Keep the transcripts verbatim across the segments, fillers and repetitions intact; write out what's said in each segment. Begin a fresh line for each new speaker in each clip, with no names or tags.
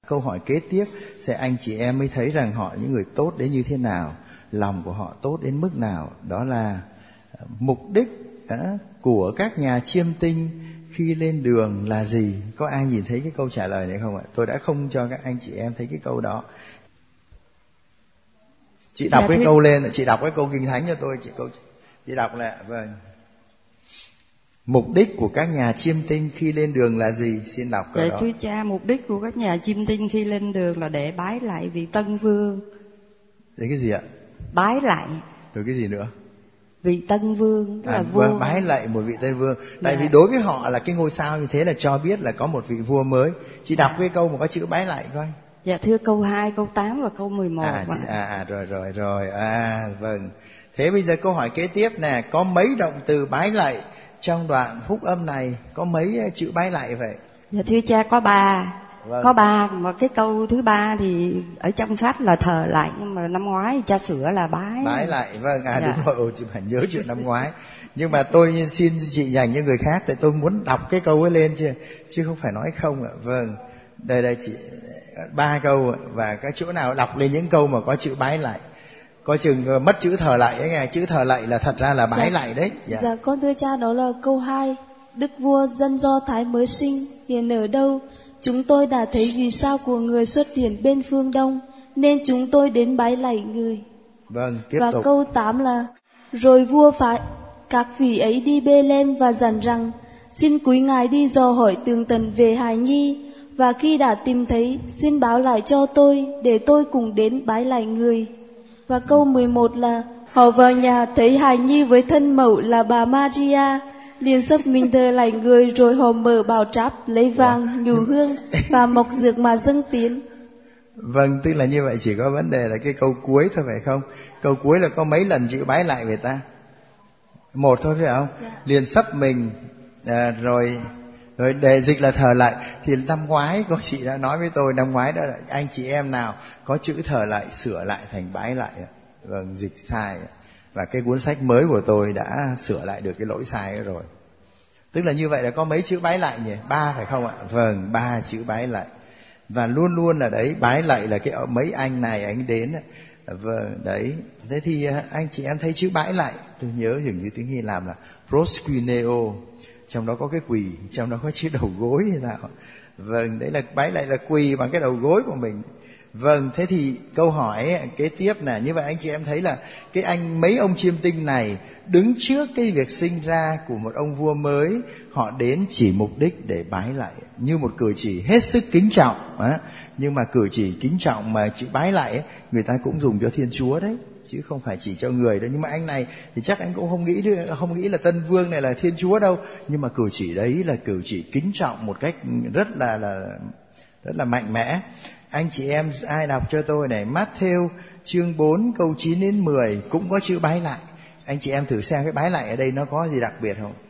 Câu hỏi kế tiếp sẽ anh chị em mới thấy rằng họ những người tốt đến như thế nào, lòng của họ tốt đến mức nào. Đó là mục đích của các nhà chiêm tinh khi lên đường là gì? Có ai nhìn thấy cái câu trả lời này không ạ? Tôi đã không cho các anh chị em thấy cái câu đó. Chị đọc dạ, cái thưa... câu lên, chị đọc cái câu Kinh Thánh cho tôi. Chị câu chị đọc lại. Vâng. Mục đích của các nhà chiêm tinh khi lên đường là gì? Xin đọc câu
dạ,
đó.
Thưa cha, mục đích của các nhà chiêm tinh khi lên đường là để bái lại vị Tân Vương.
Đấy cái gì ạ?
Bái lại.
Rồi cái gì nữa?
Vị Tân Vương, tức
à,
là vua.
Bái lại một vị Tân Vương. Tại
dạ.
vì đối với họ là cái ngôi sao như thế là cho biết là có một vị vua mới. Chị đọc dạ. cái câu mà có chữ bái lại coi.
Dạ thưa, câu hai, câu tám và câu mười một.
À, chị, à, à rồi rồi rồi. À vâng. Thế bây giờ câu hỏi kế tiếp nè, có mấy động từ bái lại trong đoạn phúc âm này? Có mấy chữ bái lại vậy?
Dạ thưa cha, có ba. Vâng. Có ba, mà cái câu thứ ba thì ở trong sách là thờ lại, nhưng mà năm ngoái cha sửa là bái.
Bái lại, vâng, à
dạ.
đúng rồi, chị phải nhớ chuyện năm ngoái. Nhưng mà tôi xin chị dành cho người khác, tại tôi muốn đọc cái câu ấy lên chứ, chứ không phải nói không ạ. Vâng, đây đây chị, ba câu, và cái chỗ nào đọc lên những câu mà có chữ bái lại. Có chừng mất chữ thờ lại ấy nghe, chữ thờ lại là thật ra là bái dạ. lại đấy.
Dạ. dạ con thưa cha, đó là câu hai. Đức vua dân Do Thái mới sinh hiện ở đâu? Chúng tôi đã thấy vì sao của người xuất hiện bên phương đông, nên chúng tôi đến bái lạy người.
Vâng, tiếp
và
tục.
Và câu tám là rồi vua phái các vị ấy đi Bê-lêm và dặn rằng xin quý ngài đi dò hỏi tường tận về hài nhi, và khi đã tìm thấy xin báo lại cho tôi để tôi cùng đến bái lạy người. Và câu mười một là họ vào nhà thấy hài nhi với thân mẫu là bà Maria, liền sắp mình thờ lạy người, rồi họ mở bào tráp lấy vàng, nhũ hương và mộc dược mà dâng tiến.
Vâng, tức là như vậy, chỉ có vấn đề là cái câu cuối thôi phải không? Câu cuối là có mấy lần chữ bái lại về ta? Một thôi phải không? Dạ. Liền sắp mình à, rồi rồi đề dịch là thờ lại. Thì năm ngoái có chị đã nói với tôi, năm ngoái đó là anh chị em nào có chữ thờ lại sửa lại thành bái lại. Vâng, dịch sai. Và cái cuốn sách mới của tôi đã sửa lại được cái lỗi sai đó rồi. Tức là như vậy là có mấy chữ bái lại nhỉ? Ba phải không ạ? Vâng, ba chữ bái lại. Và luôn luôn là đấy, bái lại là cái mấy anh này anh đến. Vâng, đấy. Thế thì anh chị em thấy chữ bái lại, tôi nhớ dường như tiếng Hy Lạp là proskuneo, trong đó có cái quỳ, trong đó có chữ đầu gối hay nào. Vâng, đấy là bái lại là quỳ bằng cái đầu gối của mình. Vâng, thế thì câu hỏi kế tiếp nè, như vậy anh chị em thấy là cái anh mấy ông chiêm tinh này đứng trước cái việc sinh ra của một ông vua mới, họ đến chỉ mục đích để bái lại, như một cử chỉ hết sức kính trọng. Á. Nhưng mà cử chỉ kính trọng mà chữ bái lại ấy, người ta cũng dùng cho Thiên Chúa đấy, chứ không phải chỉ cho người đâu. Nhưng mà anh này thì chắc anh cũng không nghĩ không nghĩ là Tân Vương này là Thiên Chúa đâu, nhưng mà cử chỉ đấy là cử chỉ kính trọng một cách rất là là rất là mạnh mẽ. Anh chị em ai đọc cho tôi này, Matthew chương bốn câu chín đến mười cũng có chữ bái lại. Anh chị em thử xem cái bái lại ở đây nó có gì đặc biệt không?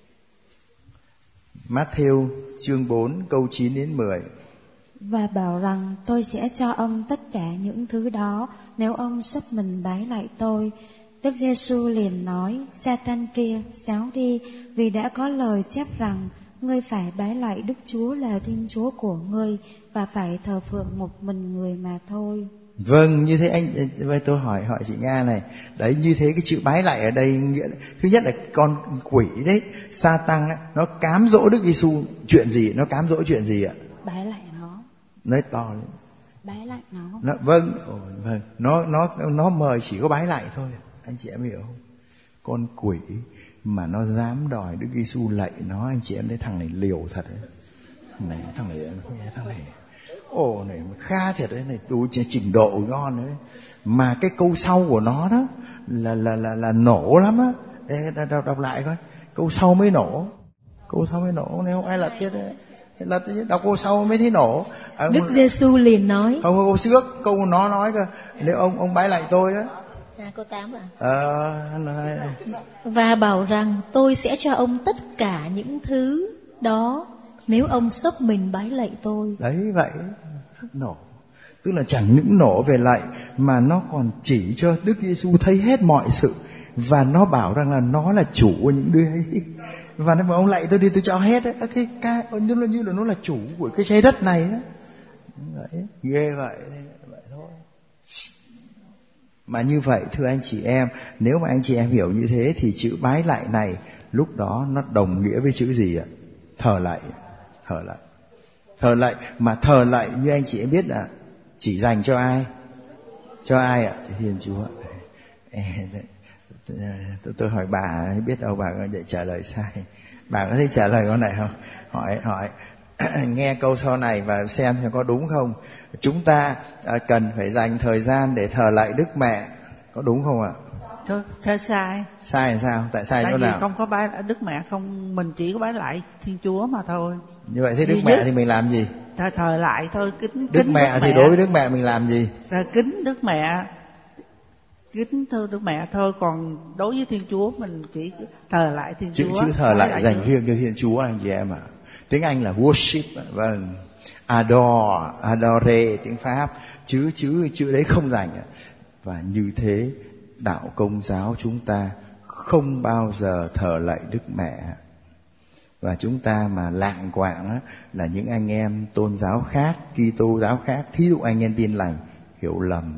Matthew chương bốn câu chín đến mười.
Và bảo rằng tôi sẽ cho ông tất cả những thứ đó nếu ông sắp mình bái lại tôi. Đức Giêsu liền nói, Sa-tan kia, xáo đi, vì đã có lời chép rằng ngươi phải bái lại Đức Chúa là Thiên Chúa của ngươi, và phải thờ phượng một mình người mà thôi.
Vâng, như thế anh, vậy tôi hỏi hỏi chị Nga này, đấy như thế cái chữ bái lại ở đây nghĩa thứ nhất là con quỷ đấy, Sa-tan ấy, nó cám dỗ Đức Giêsu chuyện gì? Nó cám dỗ chuyện gì ạ?
Bái lại nó.
Nói to lên.
Bái lại nó.
nó vâng, ồ, vâng, nó nó nó mời chỉ có bái lại thôi. Anh chị em hiểu không? Con quỷ mà nó dám đòi Đức Giêsu lạy nó, anh chị em thấy thằng này liều thật đấy. Này thằng này thằng này ồ này kha thiệt đấy, này tu trình độ ngon đấy. Mà cái câu sau của nó đó là là là là nổ lắm á. Ê, đọc, đọc lại coi, câu sau mới nổ, câu sau mới nổ, nếu không ai lật chết đấy. Là đọc câu sau mới thấy nổ. À,
Đức Giêsu liền nói,
không, câu trước câu nó nói cơ, nếu ông ông bái lại tôi đó.
À, câu tám ạ.
Ờ,
và bảo rằng tôi sẽ cho ông tất cả những thứ đó nếu ông xốc mình bái lạy tôi.
Đấy vậy, nổ. Tức là chẳng những nổ về lạy mà nó còn chỉ cho Đức Giêsu thấy hết mọi sự, và nó bảo rằng là nó là chủ của những đứa ấy. Và nếu mà ông lạy tôi đi tôi cho hết đấy, cái ca như là như là nó là chủ của cái trái đất này đó. Đấy, ghê vậy, vậy thôi. Mà như vậy thưa anh chị em, nếu mà anh chị em hiểu như thế thì chữ bái lạy này lúc đó nó đồng nghĩa với chữ gì ạ? Thờ lạy. Thờ lạy. Thờ lạy, mà thờ lạy như anh chị em biết là chỉ dành cho ai? Cho ai ạ? Cho Thiên Chúa. Tôi, tôi hỏi bà biết đâu bà có thể trả lời sai. Bà có thể trả lời con này không? Hỏi hỏi nghe câu sau này và xem xem có đúng không. Chúng ta cần phải dành thời gian để thờ lạy Đức Mẹ, có đúng không ạ?
Thôi, thôi sai.
Sai là sao? Tại sai
Tại
chỗ
vì
nào?
không có bái Đức Mẹ, không, mình chỉ có bái lại Thiên Chúa mà thôi.
Như vậy thế Đức Mẹ thì mình làm gì?
Thờ, thờ lại thôi, kính
Đức
kính
Mẹ
Đức
thì
Mẹ.
đối với Đức Mẹ mình làm gì?
Rồi kính Đức Mẹ, kính thưa Đức Mẹ thôi, còn đối với Thiên Chúa mình chỉ thờ lại Thiên
Chữ
Chúa.
chữ thờ lại, lại dành
Chúa.
riêng cho Thiên Chúa anh chị em ạ. À. Tiếng Anh là worship, vâng. Adore, adore tiếng Pháp, chứ chữ chữ đấy không dành. Và như thế đạo Công giáo chúng ta không bao giờ thờ lạy Đức Mẹ. Và chúng ta mà lạng quạng á, là những anh em tôn giáo khác, Kitô giáo khác, thí dụ anh em Tin Lành hiểu lầm,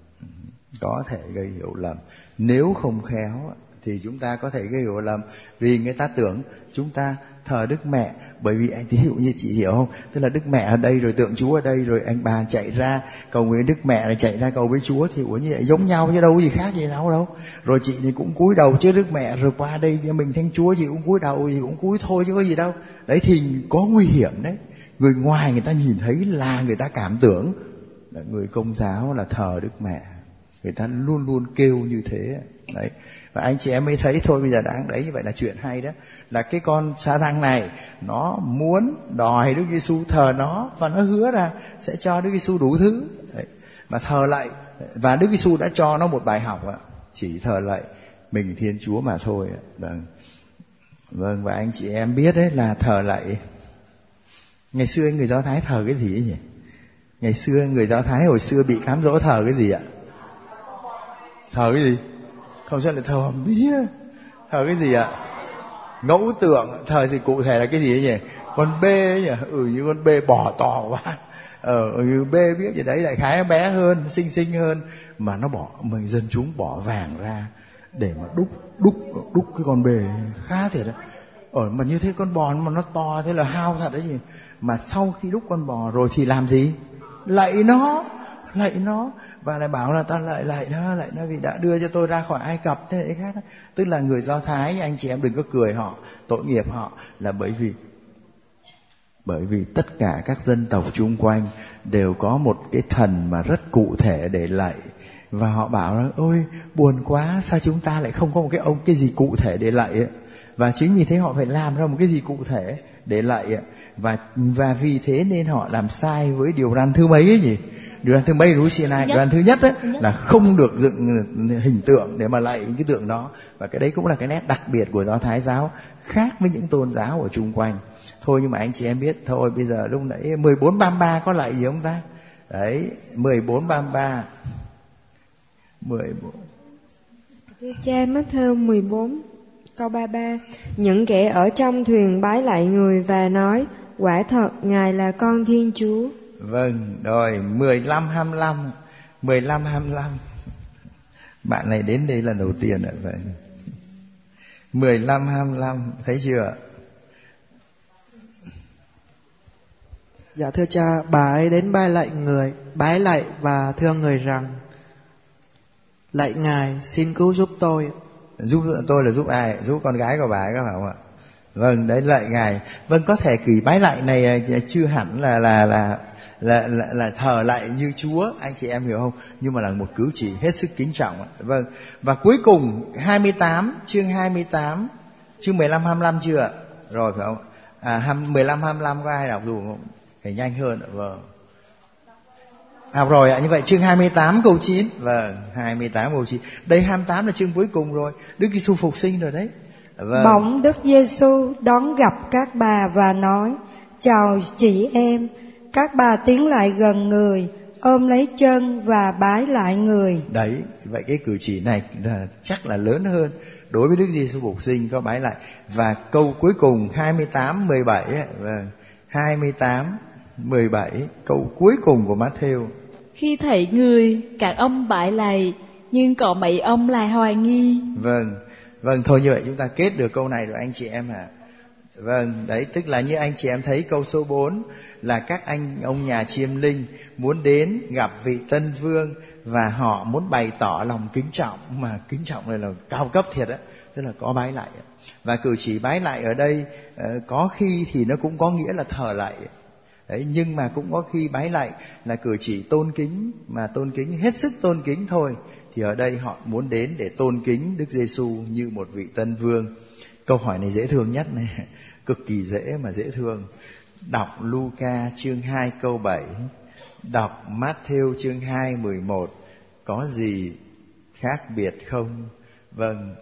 có thể gây hiểu lầm. Nếu không khéo thì chúng ta có thể gây hiểu lầm, vì người ta tưởng chúng ta thờ Đức Mẹ. Bởi vì anh thí dụ như chị hiểu không, tức là Đức Mẹ ở đây rồi tượng Chúa ở đây, rồi anh bà chạy ra cầu nguyện Đức Mẹ rồi chạy ra cầu với Chúa, thì ủa như vậy giống nhau chứ đâu có gì khác gì đâu đâu. Rồi chị thì cũng cúi đầu chứ Đức Mẹ, rồi qua đây cho mình Thánh Chúa chị cũng cúi đầu, thì cũng cúi thôi chứ có gì đâu. Đấy thì có nguy hiểm đấy. Người ngoài người ta nhìn thấy là người ta cảm tưởng là người Công giáo là thờ Đức Mẹ, người ta luôn luôn kêu như thế đấy. Và anh chị em mới thấy thôi bây giờ đáng đấy, như vậy là chuyện hay đó. Là cái con sa tăng này nó muốn đòi Đức Giêsu thờ nó, và nó hứa là sẽ cho Đức Giêsu đủ thứ đấy. Mà thờ lạy, và Đức Giêsu đã cho nó một bài học ạ, chỉ thờ lạy mình Thiên Chúa mà thôi. Vâng, vâng. Và anh chị em biết đấy là thờ lạy, ngày xưa người Do Thái thờ cái gì ấy nhỉ? Ngày xưa người Do Thái hồi xưa bị cám dỗ thờ cái gì ạ? Thờ cái gì? Không chắc là thờ hòm bia. Thờ cái gì ạ? Ngẫu tượng. Thờ thì cụ thể là cái gì ấy nhỉ? Con bê ấy nhỉ? Ừ, như con bê bò to quá. Ờ, ừ, bê biết gì đấy, đại khái nó bé hơn, xinh xinh hơn, mà nó bỏ, mình dân chúng bỏ vàng ra để mà đúc đúc đúc cái con bê khá thiệt đấy. Ở mà như thế con bò mà nó to thế là hao thật đấy gì. Mà sau khi đúc con bò rồi thì làm gì? Lạy nó, lạy nó, và lại bảo là ta lạy lạy nó, lạy nó vì đã đưa cho tôi ra khỏi Ai Cập thế này khác. Tức là người Do Thái, anh chị em đừng có cười họ, tội nghiệp họ, là bởi vì bởi vì tất cả các dân tộc chung quanh đều có một cái thần mà rất cụ thể để lạy. Và họ bảo là ôi buồn quá, sao chúng ta lại không có một cái ông cái gì cụ thể để lạy ấy. Và chính vì thế họ phải làm ra một cái gì cụ thể để lạy ấy. Và, và vì thế nên họ làm sai với điều răn thứ mấy ấy nhỉ? Điều răn thứ mấy núi Sinai? Điều răn thứ nhất ấy, là không được dựng hình tượng để mà lạy cái tượng đó. Và cái đấy cũng là cái nét đặc biệt của Do Thái giáo, khác với những tôn giáo ở chung quanh. Thôi nhưng mà anh chị em biết, thôi bây giờ lúc nãy mười bốn ba mươi ba có lạy gì không ta? Đấy, mười bốn ba mươi ba. mười bốn.
Thưa cha, Matthew mười bốn câu ba mươi ba. Những kẻ ở trong thuyền bái lại người và nói: quả thật Ngài là con Thiên Chúa.
Vâng, rồi mười lăm hai mươi lăm. mười lăm hai mươi lăm. Bạn này đến đây lần đầu tiên ạ. Vậy mười lăm hai mươi lăm, thấy chưa?
Dạ thưa cha, bà ấy đến bái lạy người, bái lạy và thưa người rằng: lạy Ngài, xin cứu giúp tôi.
Giúp tôi là giúp ai? Giúp con gái của bà ấy, có phải không ạ? Vâng, đấy, lạy Ngài. Vâng, có thể kỳ bái lạy này chưa hẳn là là là là là, là thờ lạy như Chúa, anh chị em hiểu không? Nhưng mà là một cử chỉ hết sức kính trọng. Vâng. Và cuối cùng hai mươi tám, chương hai mươi tám, chương mười lăm hai mươi lăm chưa ạ? Rồi phải không? À, mười lăm hai mươi lăm có ai đọc đủ không? Phải nhanh hơn. Vâng. Học rồi ạ. Như vậy chương hai mươi tám câu chín. Vâng, hai mươi tám câu chín. Đây hai mươi tám là chương cuối cùng rồi. Đức Giêsu phục sinh rồi đấy. Vâng.
Bỗng Đức Giêsu đón gặp các bà và nói: chào chị em. Các bà tiến lại gần người, ôm lấy chân và bái lại người. Đấy,
vậy cái cử chỉ này là chắc là lớn hơn. Đối với Đức Giêsu phục sinh có bái lại. Và câu cuối cùng hai mươi tám mười bảy ấy. Vâng, hai mươi tám mười bảy, câu cuối cùng của Matthew.
Khi thầy người, các ông bái lạy, nhưng có mấy ông lại hoài nghi.
Vâng, vâng, thôi như vậy chúng ta kết được câu này rồi anh chị em ạ. À. Vâng, đấy tức là như anh chị em thấy câu số bốn là các anh ông nhà chiêm linh muốn đến gặp vị tân vương và họ muốn bày tỏ lòng kính trọng, mà kính trọng này là cao cấp thiệt á, tức là có bái lạy. Và cử chỉ bái lạy ở đây có khi thì nó cũng có nghĩa là thờ lạy. Đấy, nhưng mà cũng có khi bái lạy là cử chỉ tôn kính, mà tôn kính hết sức tôn kính thôi. Thì ở đây họ muốn đến để tôn kính Đức Giêsu như một vị tân vương. Câu hỏi này dễ thương nhất này, cực kỳ dễ mà dễ thương. Đọc Luca chương hai câu bảy, đọc Matthew chương hai mười một, có gì khác biệt không? Vâng.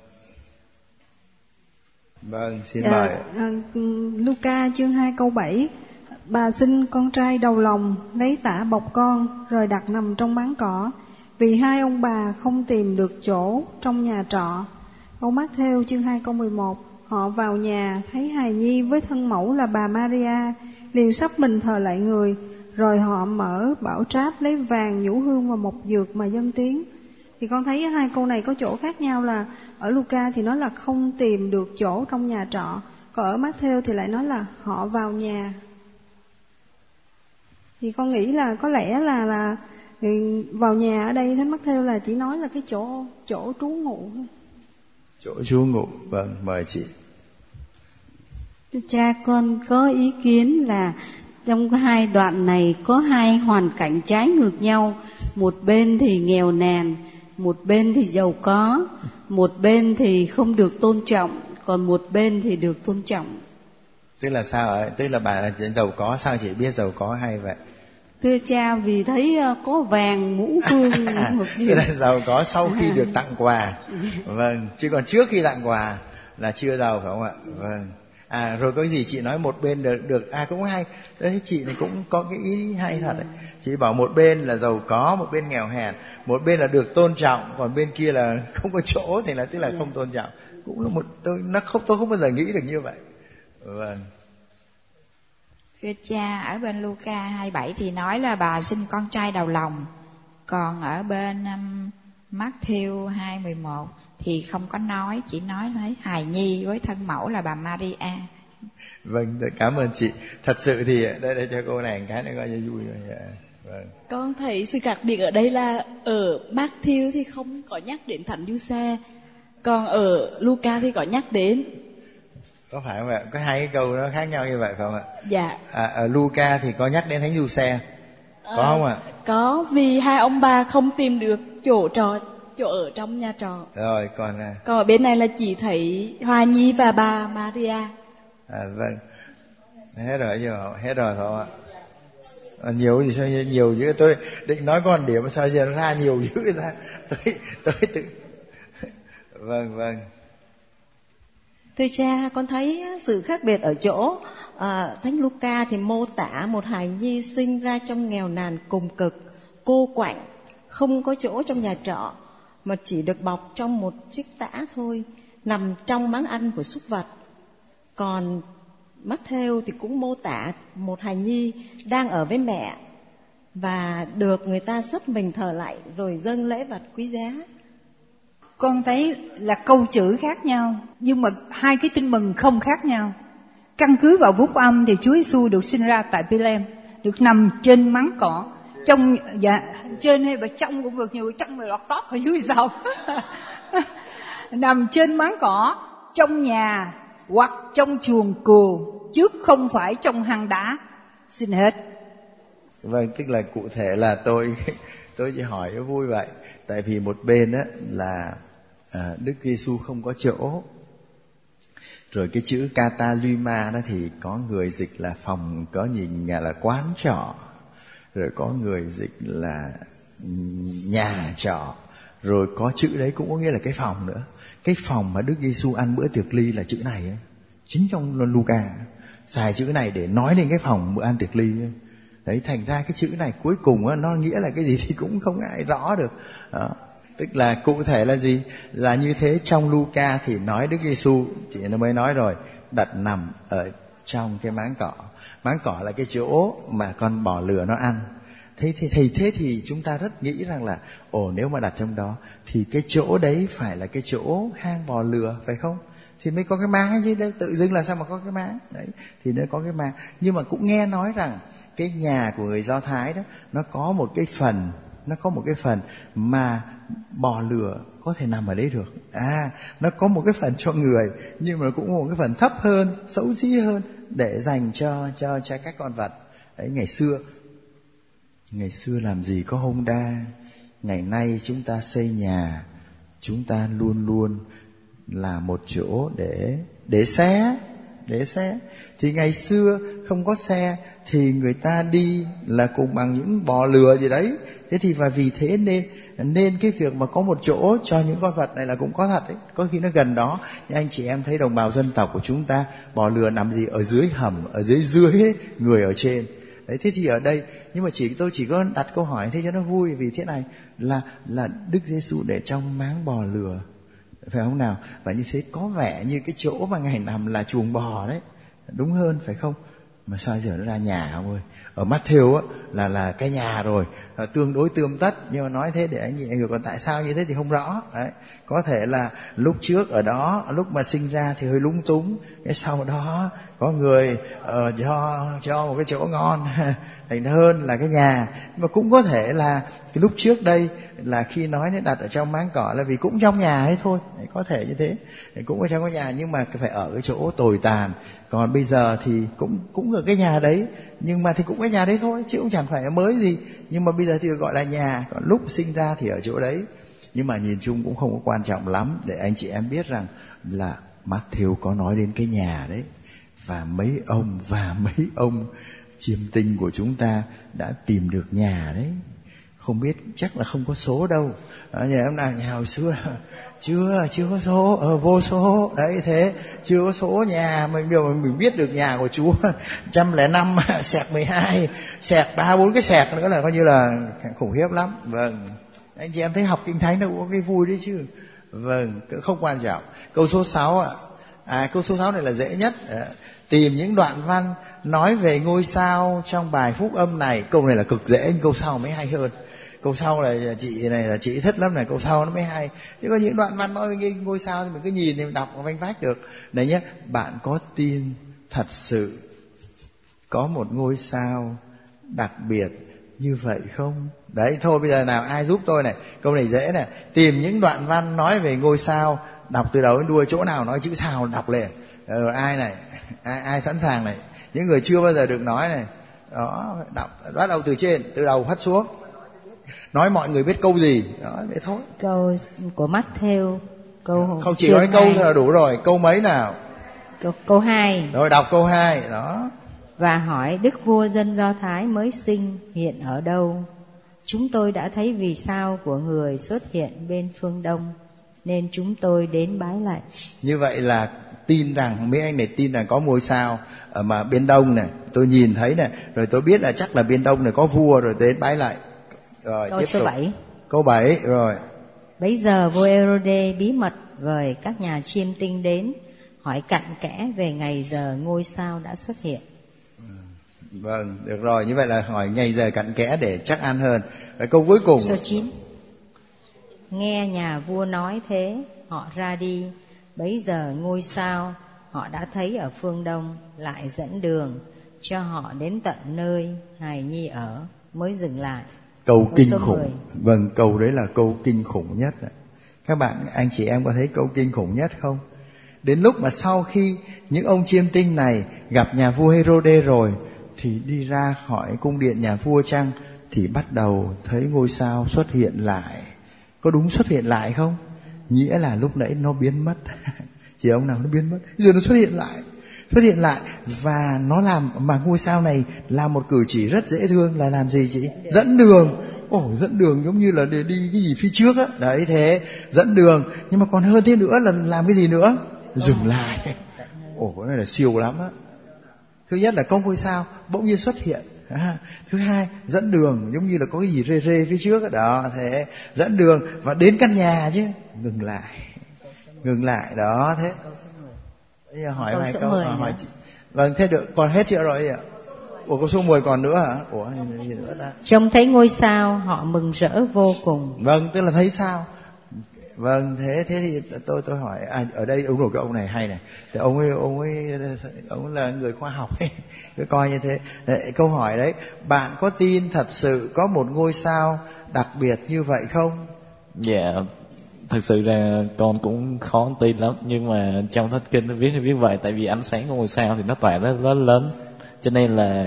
Vâng, xin mời.
À, Luca chương hai câu bảy. Bà sinh con trai đầu lòng, lấy tả bọc con, rồi đặt nằm trong máng cỏ, vì hai ông bà không tìm được chỗ trong nhà trọ. Câu Matthew chương hai câu mười một. Họ vào nhà, thấy hài nhi với thân mẫu là bà Maria, liền sắp mình thờ lạy người. Rồi họ mở bảo tráp, lấy vàng, nhũ hương và mộc dược mà dâng tiếng. Thì con thấy hai câu này có chỗ khác nhau, là ở Luca thì nói là không tìm được chỗ trong nhà trọ, còn ở Matthew thì lại nói là họ vào nhà. Thì con nghĩ là có lẽ là là vào nhà ở đây Thánh Matthew là chỉ nói là cái chỗ chỗ trú ngụ.
Chỗ trú ngụ, vâng, mời chị.
Cha, con có ý kiến là trong hai đoạn này có hai hoàn cảnh trái ngược nhau. Một bên thì nghèo nàn, một bên thì giàu có, một bên thì không được tôn trọng, còn một bên thì được tôn trọng.
Tức là sao ạ? Tức là bà là giàu có, sao chị biết giàu có hay vậy?
Thưa cha, vì thấy có vàng, ngũ hương.
Tức là giàu có sau khi được tặng quà. Vâng, chứ còn trước khi tặng quà là chưa giàu, phải không ạ? Vâng. À rồi có gì chị nói một bên được, được à cũng hay. Đấy, chị này cũng có cái ý hay thật đấy. Chị bảo một bên là giàu có, một bên nghèo hèn, một bên là được tôn trọng, còn bên kia là không có chỗ thì là tức là không tôn trọng. Cũng là một tôi nó không tôi không bao giờ nghĩ được như vậy. Vâng.
Thưa cha, ở bên Luca hai mươi bảy thì nói là bà sinh con trai đầu lòng, còn ở bên um, Matthew hai mười một thì không có nói, chỉ nói thấy hài nhi với thân mẫu là bà Maria.
Vâng, cảm ơn chị. Thật sự thì đây đây cho cô này một cái nữa coi cho vui rồi. Vâng.
Con thấy sự khác biệt ở đây là ở Matthew thì không có nhắc đến Thánh Giuse, còn ở Luca thì có nhắc đến.
Có phải không ạ? Có hai cái câu nó khác nhau như vậy phải không ạ?
Dạ.
À, ở Luca thì có nhắc đến Thánh Giuse, có à, không ạ?
Có, vì hai ông bà không tìm được chỗ trọ, chỗ ở trong nhà trọ.
Rồi còn à...
còn ở bên này là chỉ thấy Hoa Nhi và bà Maria.
À vâng, hết rồi chứ, hết rồi phải không ạ? À, nhiều gì sao nhiều dữ, tôi định nói con điểm mà sao giờ nó ra nhiều dữ ra, tôi tôi tự. Vâng vâng.
Thưa cha, con thấy sự khác biệt ở chỗ à, Thánh Luca thì mô tả một hài nhi sinh ra trong nghèo nàn cùng cực, cô quạnh, không có chỗ trong nhà trọ, mà chỉ được bọc trong một chiếc tã thôi, nằm trong món ăn của súc vật. Còn Matthew thì cũng mô tả một hài nhi đang ở với mẹ và được người ta xấp mình thờ lạy rồi dâng lễ vật quý giá.
Con thấy là câu chữ khác nhau, nhưng mà hai cái tin mừng không khác nhau. Căn cứ vào phúc âm thì Chúa Giêsu được sinh ra tại Bethlehem, được nằm trên máng cỏ, trong dạ trên hay là trong cũng được, nhiều trong rồi lọt tót ở dưới sao nằm trên máng cỏ, trong nhà hoặc trong chuồng cừu, chứ không phải trong hang đá. Xin hết.
Vâng, tức là cụ thể là tôi tôi chỉ hỏi vui vậy. Tại vì một bên á là à, Đức Giêsu không có chỗ, rồi cái chữ Cataluma đó thì có người dịch là phòng, có nhìn là quán trọ, rồi có người dịch là nhà trọ, rồi có chữ đấy cũng có nghĩa là cái phòng nữa. Cái phòng mà Đức Giêsu ăn bữa tiệc ly là chữ này ấy. Chính trong Luca xài chữ này để nói lên cái phòng bữa ăn tiệc ly ấy. Đấy, thành ra cái chữ này cuối cùng á, nó nghĩa là cái gì thì cũng không ai rõ được. Đó. Tức là cụ thể là gì? Là như thế. Trong Luca thì nói Đức Giêsu, chị nó mới nói rồi, đặt nằm ở trong cái máng cỏ. Máng cỏ là cái chỗ mà con bò lừa nó ăn. Thế thì thế, thế thì chúng ta rất nghĩ rằng là ồ, nếu mà đặt trong đó thì cái chỗ đấy phải là cái chỗ hang bò lừa, phải không? Thì mới có cái máng chứ, đấy, tự dưng là sao mà có cái máng đấy, thì nó có cái máng. Nhưng mà cũng nghe nói rằng cái nhà của người Do Thái đó, nó có một cái phần nó có một cái phần mà bò lừa có thể nằm ở đấy được. À, nó có một cái phần cho người, nhưng mà cũng có một cái phần thấp hơn, xấu xí hơn, để dành cho cho cho các con vật. Đấy, ngày xưa ngày xưa làm gì có Honda. Ngày nay chúng ta xây nhà, chúng ta luôn luôn là một chỗ để để xe, để xe. Thì ngày xưa không có xe thì người ta đi là cùng bằng những bò lừa gì đấy. Thế thì và vì thế nên nên cái việc mà có một chỗ cho những con vật này là cũng có thật đấy. Có khi nó gần đó. Nhưng anh chị em thấy đồng bào dân tộc của chúng ta, bò lừa nằm gì ở dưới hầm, ở dưới dưới ấy, người ở trên. Đấy, thế thì ở đây, nhưng mà chỉ tôi chỉ có đặt câu hỏi thế cho nó vui, vì thế này là là Đức Giêsu để trong máng bò lừa, phải không nào? Và như thế có vẻ như cái chỗ mà Ngài nằm là chuồng bò đấy, đúng hơn, phải không? Mà sao giờ nó ra nhà ông ơi? Ở Matthew á là là cái nhà rồi, tương đối tươm tất, nhưng mà nói thế để anh chị hiểu. Còn tại sao như thế thì không rõ. Đấy, có thể là lúc trước ở đó, lúc mà sinh ra thì hơi lúng túng, cái sau đó có người uh, cho cho một cái chỗ ngon thành hơn là cái nhà. Nhưng mà cũng có thể là cái lúc trước đây là khi nói nó đặt ở trong máng cỏ là vì cũng trong nhà ấy thôi. Đấy, có thể như thế, cũng ở trong cái nhà, nhưng mà phải ở cái chỗ tồi tàn. Còn bây giờ thì cũng cũng ở cái nhà đấy, nhưng mà thì cũng cái nhà đấy thôi, chứ cũng chẳng phải mới gì. Nhưng mà bây giờ thì được gọi là nhà, còn lúc sinh ra thì ở chỗ đấy. Nhưng mà nhìn chung cũng không có quan trọng lắm, để anh chị em biết rằng là Matthew có nói đến cái nhà đấy. Và mấy ông và mấy ông chiêm tinh của chúng ta đã tìm được nhà đấy. Không biết, chắc là không có số đâu. Ở nhà em nào nhà hồi xưa chưa chưa có số, ờ, vô số đấy, thế chưa có số nhà. Mình bây giờ mình biết được nhà của chú một trăm lẻ năm sẹt mười hai, sẹt ba bốn cái sẹt nữa là coi như là khủng khiếp lắm. Vâng, anh chị em thấy học kinh thánh nó cũng có cái vui đấy chứ. Vâng, không quan trọng. Câu số sáu ạ. À, câu số sáu này là dễ nhất. À, tìm những đoạn văn nói về ngôi sao trong bài phúc âm này. Câu này là cực dễ, nhưng câu sau mới hay hơn. Câu sau là chị này là chị thích lắm này, câu sau nó mới hay. Chứ có những đoạn văn nói về ngôi sao thì mình cứ nhìn thì mình đọc và vanh vách được. Đấy nhé, bạn có tin thật sự có một ngôi sao đặc biệt như vậy không? Đấy, thôi bây giờ nào ai giúp tôi này. Câu này dễ này. Tìm những đoạn văn nói về ngôi sao, đọc từ đầu đến đuôi, chỗ nào nói chữ sao đọc lên. Rồi ai này, ai, ai sẵn sàng này. Những người chưa bao giờ được nói này. Đó, đọc, bắt đầu từ trên, từ đầu phát xuống. Nói mọi người biết câu gì. Đó, vậy thôi.
Câu của Matthew, câu
không chỉ nói câu thôi là đủ rồi. Câu mấy nào?
Câu, câu hai.
Rồi đọc câu hai. Đó.
Và hỏi Đức vua dân Do Thái mới sinh hiện ở đâu? Chúng tôi đã thấy vì sao của người xuất hiện bên phương đông, nên chúng tôi đến bái lạy.
Như vậy là tin rằng, mấy anh này tin rằng có ngôi sao ở mà bên đông này, tôi nhìn thấy này, rồi tôi biết là chắc là bên đông này có vua, rồi đến bái lạy. Rồi
câu
tiếp
số
tục.
bảy.
Câu bảy rồi.
Bấy giờ vua Herode bí mật với các nhà chiêm tinh đến hỏi cặn kẽ về ngày giờ ngôi sao đã xuất hiện.
Vâng, được rồi, như vậy là hỏi ngày giờ cặn kẽ để chắc ăn hơn. Và câu cuối cùng.
Số chín. Nghe nhà vua nói thế, họ ra đi. Bấy giờ ngôi sao họ đã thấy ở phương đông lại dẫn đường cho họ đến tận nơi hài nhi ở, mới dừng lại.
Câu
câu
kinh khủng. mười. Vâng, câu đấy là câu kinh khủng nhất. Các bạn, anh chị em có thấy câu kinh khủng nhất không? Đến lúc mà sau khi những ông chiêm tinh này gặp nhà vua Herode rồi, thì đi ra khỏi cung điện nhà vua chăng, thì bắt đầu thấy ngôi sao xuất hiện lại. Có đúng xuất hiện lại không? Nghĩa là lúc nãy nó biến mất. Chỉ ông nào nó biến mất, giờ nó xuất hiện lại. Xuất hiện lại và nó làm, mà ngôi sao này làm một cử chỉ rất dễ thương là làm gì chị? Dẫn đường. Ồ, dẫn đường giống như là để đi cái gì phía trước á. Đấy, thế dẫn đường. Nhưng mà còn hơn thế nữa là làm cái gì nữa? Dừng lại. Ồ, cái này là siêu lắm á. Thứ nhất là có ngôi sao bỗng nhiên xuất hiện. À, thứ hai, dẫn đường giống như là có cái gì rê rê phía trước đó. Đó, thế dẫn đường và đến căn nhà chứ. Ngừng lại. Ngừng lại đó, thế. Bây giờ hỏi vài câu, à, hỏi chị. Vâng, thế được, còn hết chưa rồi ạ? Ủa có số mười còn nữa hả? Ủa gì nữa ta?
Trông thấy ngôi sao họ mừng rỡ vô cùng.
Vâng, tức là thấy sao? Vâng, thế thế thì tôi tôi hỏi à, ở đây ông rồi cái ông này hay này. Thì ông ấy ông ấy ông là người khoa học ấy, cứ coi như thế. Đấy, câu hỏi đấy, bạn có tin thật sự có một ngôi sao đặc biệt như vậy không?
Dạ, thật sự là con cũng khó tin lắm, nhưng mà trong thánh kinh nó viết thì viết vậy, tại vì ánh sáng của ngôi sao thì nó tỏa rất lớn lớn, cho nên là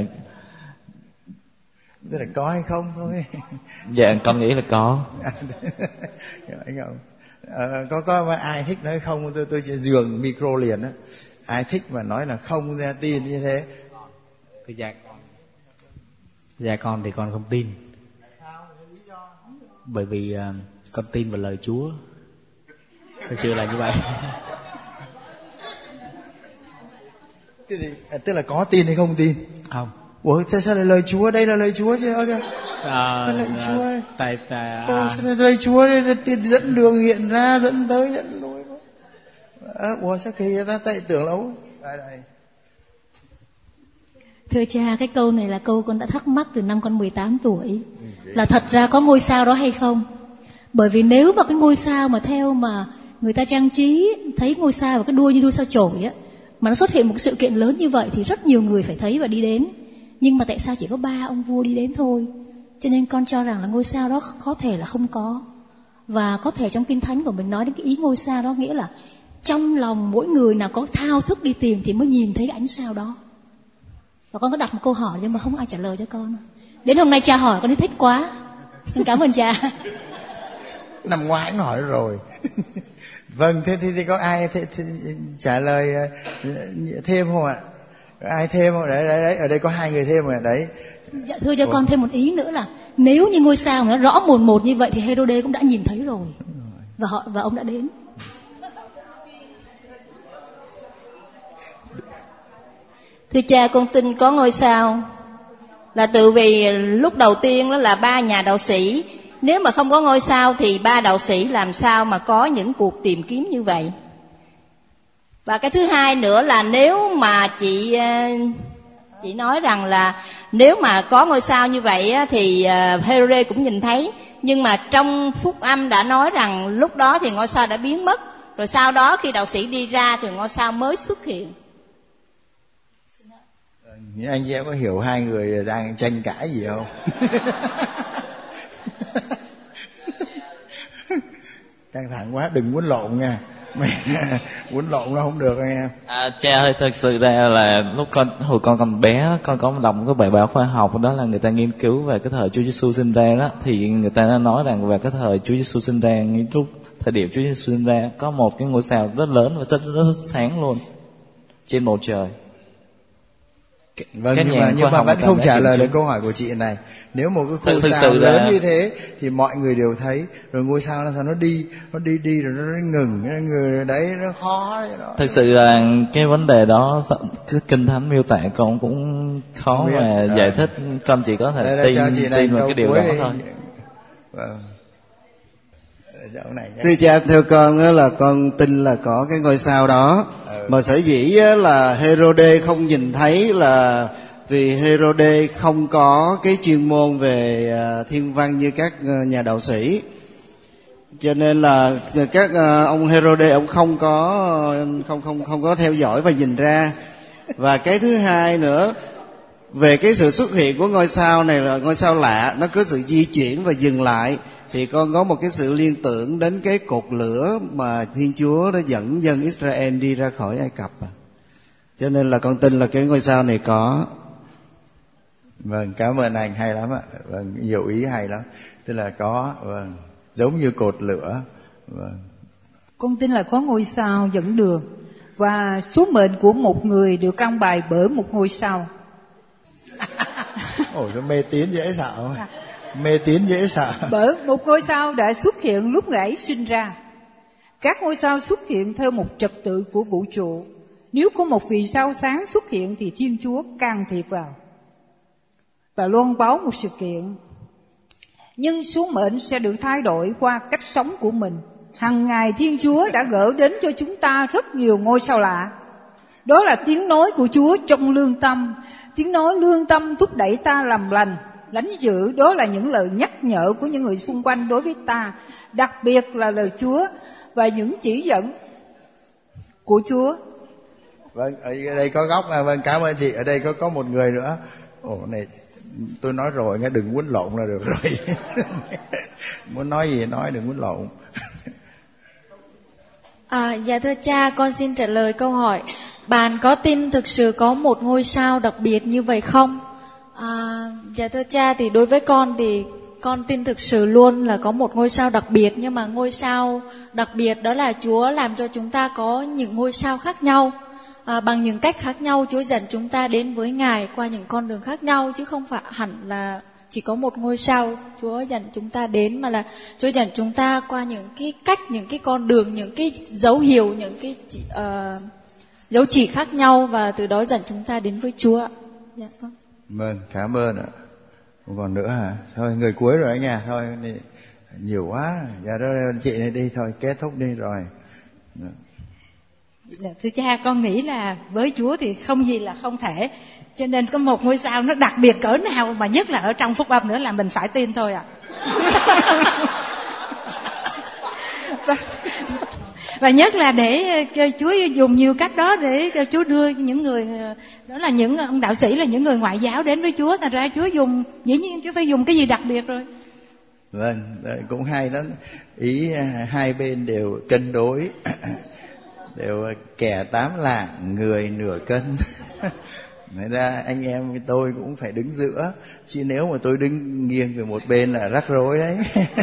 tức là có hay không thôi.
Dạ con nghĩ là có.
Anh không? À, có có ai thích nói không? Tôi tôi chỉ dường micro liền á. Ai thích mà nói là không ra tin như thế?
Thưa cha, dạ con thì con không tin. Bởi vì uh, con tin vào lời Chúa. Thực sự là như vậy.
Cái gì? À, tức là có tin hay không tin?
Không.
Ủa thế sao là lời Chúa? Đây là lời Chúa chứ ơ kìa.
À,
lời Chúa
à, tại tại
à. Lời Chúa đây dẫn đường hiện ra, dẫn tới dẫn lối. À, ủa sao kỳ ta tại tưởng lâu. Đây đây.
Thưa cha, cái câu này là câu con đã thắc mắc từ năm con mười tám tuổi. Là thật ra có ngôi sao đó hay không? Bởi vì nếu mà cái ngôi sao mà theo mà người ta trang trí, thấy ngôi sao và cái đuôi như đuôi sao chổi á, mà nó xuất hiện một sự kiện lớn như vậy thì rất nhiều người phải thấy và đi đến. Nhưng mà tại sao chỉ có ba ông vua đi đến thôi? Cho nên con cho rằng là ngôi sao đó có thể là không có. Và có thể trong Kinh Thánh của mình nói đến cái ý ngôi sao đó, nghĩa là trong lòng mỗi người nào có thao thức đi tìm thì mới nhìn thấy cái ánh sao đó. Và con có đặt một câu hỏi nhưng mà không ai trả lời cho con. Đến hôm nay cha hỏi con thấy thích quá. Cảm ơn cha.
Năm ngoái cũng hỏi rồi. Vâng, thế thì, thì có ai thế, thế, trả lời thêm không ạ? Ai thêm không? Đấy, đấy, đấy, ở đây có hai người thêm rồi đấy.
Dạ, thưa cho Ủa? Con thêm một ý nữa là nếu như ngôi sao mà nó rõ mồn một như vậy thì Herode cũng đã nhìn thấy rồi. Và họ và ông đã đến.
Thưa cha, con tin có ngôi sao là từ vì lúc đầu tiên đó là ba nhà đạo sĩ. Nếu mà không có ngôi sao thì ba đạo sĩ làm sao mà có những cuộc tìm kiếm như vậy. Và cái thứ hai nữa là nếu mà chị chị nói rằng là nếu mà có ngôi sao như vậy thì Herode cũng nhìn thấy. Nhưng mà trong phúc âm đã nói rằng lúc đó thì ngôi sao đã biến mất. Rồi sau đó khi đạo sĩ đi ra thì ngôi sao mới xuất hiện.
Anh chị em có hiểu hai người đang tranh cãi gì không? Căng thẳng quá, đừng quấn lộn nha. Quấn lộn nó không được anh em.
À, cha ơi, thật sự ra là lúc con hồi con còn bé, con có đọc một cái bài báo khoa học, đó là người ta nghiên cứu về cái thời Chúa Giêsu sinh ra đó, thì người ta đã nói rằng về cái thời Chúa Giêsu sinh ra, ngay lúc thời điểm Chúa Giêsu sinh ra có một cái ngôi sao rất lớn và rất rất sáng luôn trên bầu trời.
Vâng, nhưng mà, nhưng mà vẫn không trả lời được câu hỏi của chị này. Nếu một cái ngôi sao lớn là... như thế thì mọi người đều thấy, rồi ngôi sao nó nó đi, nó đi đi rồi nó ngừng, nó ngừng đấy, nó khó đấy đó.
Thực sự là cái vấn đề đó Kinh Thánh miêu tả con cũng khó mà à. giải thích, con chỉ có thể đây, tin tin vào cái điều đó đi. Thôi. Vâng.
Thưa cha, theo con là con tin là có cái ngôi sao đó. Ừ. Mà sở dĩ là Herode không nhìn thấy là vì Herode không có cái chuyên môn về thiên văn như các nhà đạo sĩ, cho nên là các ông Herode ông không có không không không có theo dõi và nhìn ra. Và cái thứ hai nữa, về cái sự xuất hiện của ngôi sao này là ngôi sao lạ, nó có sự di chuyển và dừng lại, thì con có một cái sự liên tưởng đến cái cột lửa mà Thiên Chúa đã dẫn dân Israel đi ra khỏi Ai Cập. Cho nên là con tin là cái ngôi sao này có.
Vâng, cảm ơn anh, hay lắm ạ. Vâng, nhiều ý hay lắm. Tức là có, vâng, giống như cột lửa. Vâng.
Con tin là có ngôi sao dẫn đường, và số mệnh của một người được căn bài bởi một ngôi sao.
Ôi, nó mê tín dễ sợ. Mê tín dễ sợ.
Bởi một ngôi sao đã xuất hiện lúc ngài ấy sinh ra. Các ngôi sao xuất hiện theo một trật tự của vũ trụ. Nếu có một vì sao sáng xuất hiện thì Thiên Chúa can thiệp vào và loan báo một sự kiện. Nhưng số mệnh sẽ được thay đổi qua cách sống của mình. Hằng ngày Thiên Chúa đã gỡ đến cho chúng ta rất nhiều ngôi sao lạ. Đó là tiếng nói của Chúa trong lương tâm. Tiếng nói lương tâm thúc đẩy ta làm lành, lãnh giữ. Đó là những lời nhắc nhở của những người xung quanh đối với ta. Đặc biệt là lời Chúa và những chỉ dẫn của Chúa.
Vâng, ở đây có góc à, vâng, cảm ơn chị. Ở đây có có một người nữa. Ồ này, tôi nói rồi, nghe đừng quấn lộn là được rồi. Muốn nói gì nói, đừng quấn lộn.
À, dạ thưa cha, con xin trả lời câu hỏi. Bạn có tin thực sự có một ngôi sao đặc biệt như vậy không? À, dạ thưa cha, thì đối với con thì con tin thực sự luôn là có một ngôi sao đặc biệt. Nhưng mà ngôi sao đặc biệt đó là Chúa làm cho chúng ta có những ngôi sao khác nhau. À, bằng những cách khác nhau Chúa dẫn chúng ta đến với Ngài qua những con đường khác nhau, chứ không phải hẳn là chỉ có một ngôi sao Chúa dẫn chúng ta đến, mà là Chúa dẫn chúng ta qua những cái cách, những cái con đường, những cái dấu hiệu, những cái uh, dấu chỉ khác nhau, và từ đó dẫn chúng ta đến với Chúa. Dạ, con.
Vâng, cảm ơn ạ. Không còn nữa hả? Thôi người cuối rồi anh nhà, thôi nhiều quá. Dạ đó chị này đi thôi, kết thúc đi rồi.
Thưa cha, con nghĩ là với Chúa thì không gì là không thể. Cho nên có một ngôi sao nó đặc biệt cỡ nào, mà nhất là ở trong phúc âm nữa, là mình phải tin thôi ạ. À. và, và nhất là để cho Chúa dùng nhiều cách đó để cho Chúa đưa những người, đó là những ông đạo sĩ, là những người ngoại giáo đến với Chúa. Thành ra Chúa dùng, dĩ nhiên Chúa phải dùng cái gì đặc biệt rồi.
Vâng, cũng hay đó. Ý hai bên đều cân đối. Đều kẻ tám lạng, người nửa cân. Nói ra anh em tôi cũng phải đứng giữa, chứ nếu mà tôi đứng nghiêng về một bên là rắc rối đấy.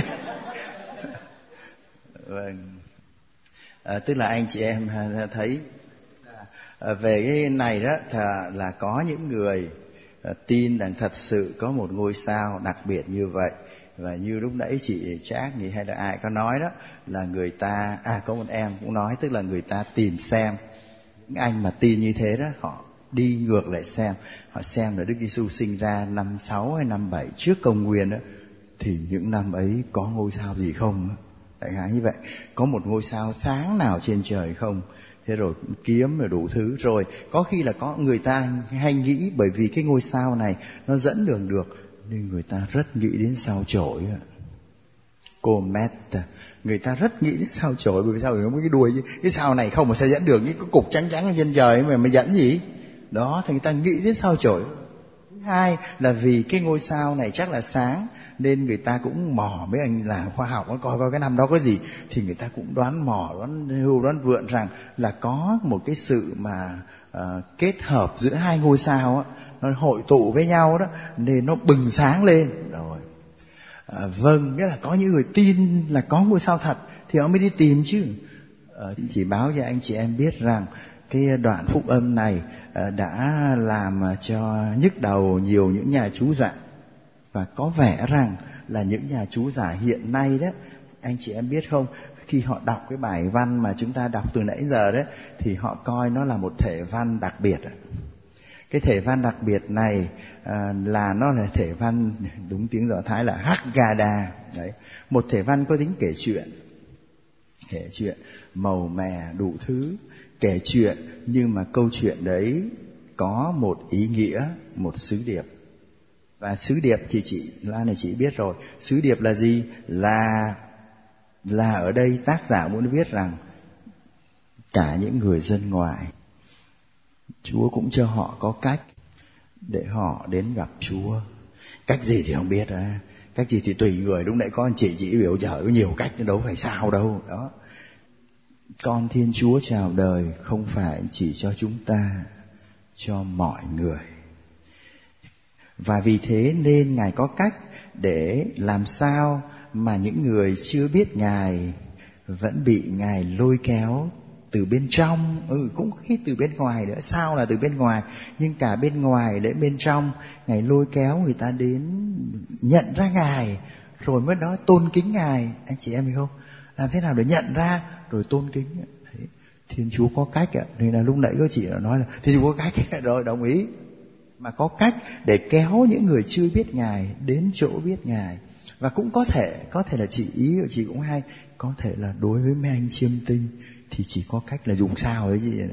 Vâng. À, tức là anh chị em thấy à, về cái này đó là, là có những người à, tin rằng thật sự có một ngôi sao đặc biệt như vậy. Và như lúc nãy chị Trác nhỉ, hay là ai có nói đó, là người ta, à có một em cũng nói, tức là người ta tìm xem. Những anh mà tin như thế đó, họ đi ngược lại xem, họ xem là Đức Giêsu sinh ra năm sáu hay năm bảy trước công nguyên đó, thì những năm ấy có ngôi sao gì không? Đại khái như vậy, có một ngôi sao sáng nào trên trời không? Thế rồi kiếm rồi đủ thứ. Rồi có khi là có người ta hay nghĩ bởi vì cái ngôi sao này nó dẫn đường được, nên người ta rất nghĩ đến sao chổi. Comet, người ta rất nghĩ đến sao chổi. Bởi vì sao? Bởi vì cái đuôi, cái sao này không mà sao dẫn đường, cái cục trắng trắng ở trên trời mà mới dẫn gì đó, thì người ta nghĩ đến sao chổi. Thứ hai là vì cái ngôi sao này chắc là sáng, nên người ta cũng mò, mấy anh làm khoa học coi coi cái năm đó có gì, thì người ta cũng đoán mò, đoán hưu, đoán vượn rằng là có một cái sự mà uh, kết hợp giữa hai ngôi sao á, nó hội tụ với nhau đó, nên nó bừng sáng lên rồi. À, vâng, nghĩa là có những người tin là có ngôi sao thật thì họ mới đi tìm chứ. À, chỉ báo cho anh chị em biết rằng cái đoạn phúc âm này à, đã làm cho nhức đầu nhiều những nhà chú giải, và có vẻ rằng là những nhà chú giải hiện nay đó, anh chị em biết không, khi họ đọc cái bài văn mà chúng ta đọc từ nãy giờ đấy, thì họ coi nó là một thể văn đặc biệt. Cái thể văn đặc biệt này à, là nó là thể văn, đúng tiếng Do Thái là Haggadah. Đấy, một thể văn có tính kể chuyện, kể chuyện màu mè đủ thứ, kể chuyện, nhưng mà câu chuyện đấy có một ý nghĩa, một sứ điệp. Và sứ điệp thì chị Lan này chị biết rồi. Sứ điệp là gì? Là là ở đây tác giả muốn viết rằng cả những người dân ngoài, Chúa cũng cho họ có cách để họ đến gặp Chúa. Cách gì thì không biết à. Cách gì thì tùy người. Lúc nãy có anh chị chị biểu trời có nhiều cách, đâu phải sao đâu đó. Con Thiên Chúa chào đời không phải chỉ cho chúng ta, cho mọi người. Và vì thế nên Ngài có cách để làm sao mà những người chưa biết Ngài vẫn bị Ngài lôi kéo từ bên trong. Ừ, cũng khi từ bên ngoài nữa. Sao là từ bên ngoài? Nhưng cả bên ngoài lẫn bên trong, Ngài lôi kéo người ta đến nhận ra Ngài, rồi mới đó tôn kính Ngài. Anh chị em hiểu không? Làm thế nào để nhận ra rồi tôn kính? Đấy. Thiên Chúa có cách ạ. Nên là lúc nãy có chị nói là Thiên Chúa có cách. Rồi đồng ý. Mà có cách để kéo những người chưa biết Ngài đến chỗ biết Ngài. Và cũng có thể, có thể là chị ý của chị cũng hay, có thể là đối với mấy anh chiêm tinh thì chỉ có cách là dùng sao ấy gì.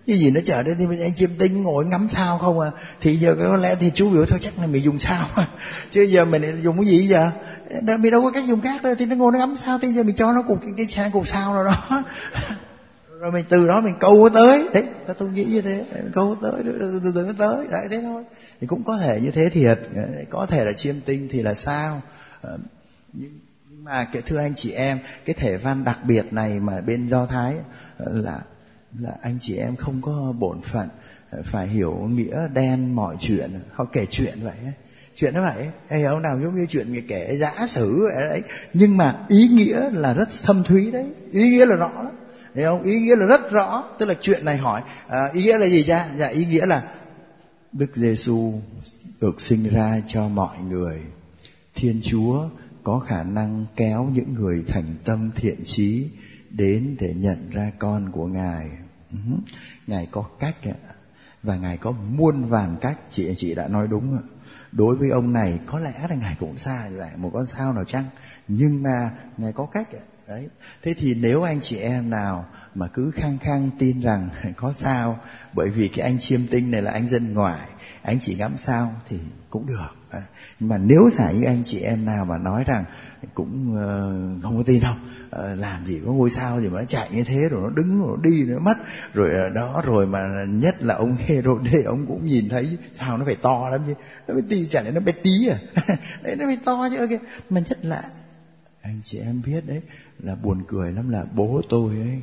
cái gì nó chở đến thì anh chiêm tinh ngồi ngắm sao không à. Thì giờ có lẽ thì chú biểu thôi chắc là mình dùng sao chứ giờ mình dùng cái gì giờ, mình đâu có cách dùng khác đâu. Thì nó ngồi nó ngắm sao, thì giờ mình cho nó cục cái cái cục sao nào đó rồi mình từ đó mình câu nó tới. Đấy, tôi nghĩ như thế, câu nó tới, từ từ nó tới, đấy thế thôi. Thì cũng có thể như thế thiệt, có thể là chiêm tinh thì là sao. Nhưng mà cái thưa anh chị em, cái thể văn đặc biệt này mà bên Do Thái là là anh chị em không có bổn phận phải hiểu nghĩa đen mọi chuyện. Họ kể chuyện vậy ấy. Chuyện nó vậy, hay ông nào giống như chuyện người kể giả sử vậy đấy, nhưng mà ý nghĩa là rất thâm thúy đấy, ý nghĩa là rõ lắm. Thấy không? Ý nghĩa là rất rõ. Tức là chuyện này hỏi à, ý nghĩa là gì cha? Dạ, ý nghĩa là Đức Giêsu được sinh ra cho mọi người. Thiên Chúa có khả năng kéo những người thành tâm thiện chí đến để nhận ra con của Ngài. Uh-huh. Ngài có cách ạ, và Ngài có muôn vàn cách. Chị chị đã nói đúng ạ. Đối với ông này có lẽ là Ngài cũng xa giải một con sao nào chăng, nhưng mà Ngài có cách ạ. Đấy. Thế thì nếu anh chị em nào mà cứ khăng khăng tin rằng có sao, bởi vì cái anh chiêm tinh này là anh dân ngoài, anh chỉ ngắm sao thì cũng được. À, nhưng mà nếu giả như anh chị em nào mà nói rằng cũng uh, không có tin đâu, uh, làm gì có ngôi sao gì mà nó chạy như thế, rồi nó đứng, rồi nó đi, nó mất, rồi uh, đó, rồi mà nhất là ông Herode, ông cũng nhìn thấy sao nó phải to lắm chứ, nó phải tí, chẳng lẽ nó bé tí à? Đấy, nó phải to chứ. Okay. Mà nhất là anh chị em biết đấy, là buồn cười lắm là bố tôi ấy,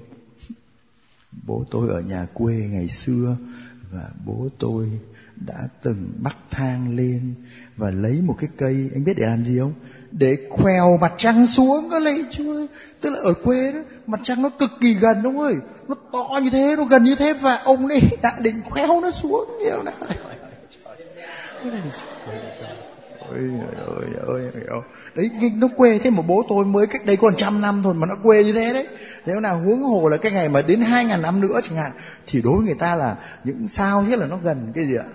bố tôi ở nhà quê ngày xưa, và bố tôi đã từng bắt thang lên và lấy một cái cây, anh biết để làm gì không? Để khoèo mặt trăng xuống. Có lẽ chưa, tức là ở quê đó mặt trăng nó cực kỳ gần ông ơi, nó to như thế, nó gần như thế, và ông ấy đã định khoèo nó xuống. Hiểu nào? Ôi ôi ôi ôi. Đấy, nó quê thế mà bố tôi mới cách đây còn trăm năm thôi mà nó quê như thế đấy. Thế nào huống hồ là cái ngày mà đến hai ngàn năm nữa chẳng hạn, thì đối với người ta là những sao thế là nó gần cái gì ạ?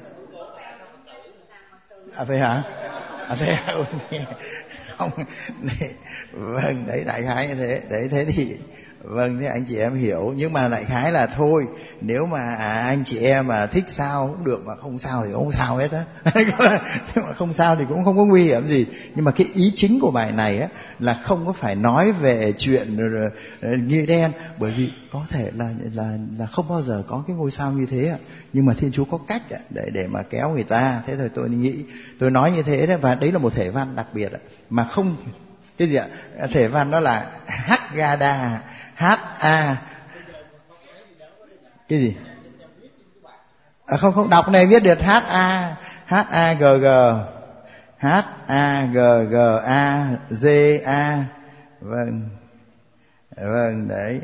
À vậy hả? À thế hả? Không, này, vâng, đấy đại khái như thế. Đấy, thế thì vâng, thế anh chị em hiểu. Nhưng mà đại khái là thôi, nếu mà anh chị em mà thích sao cũng được, mà không sao thì không sao hết á. Nhưng mà không sao thì cũng không có nguy hiểm gì. Nhưng mà cái ý chính của bài này á là không có phải nói về chuyện nghĩa đen, bởi vì có thể là là là không bao giờ có cái ngôi sao như thế ạ. Nhưng mà Thiên Chúa có cách để để mà kéo người ta. Thế thôi tôi nghĩ, tôi nói như thế đấy, và đấy là một thể văn đặc biệt mà không cái gì ạ? Thể văn đó là Haggadah, H A cái gì? À, không không đọc này viết được H A H A G G H A G G A G A. Vâng. Vâng đấy.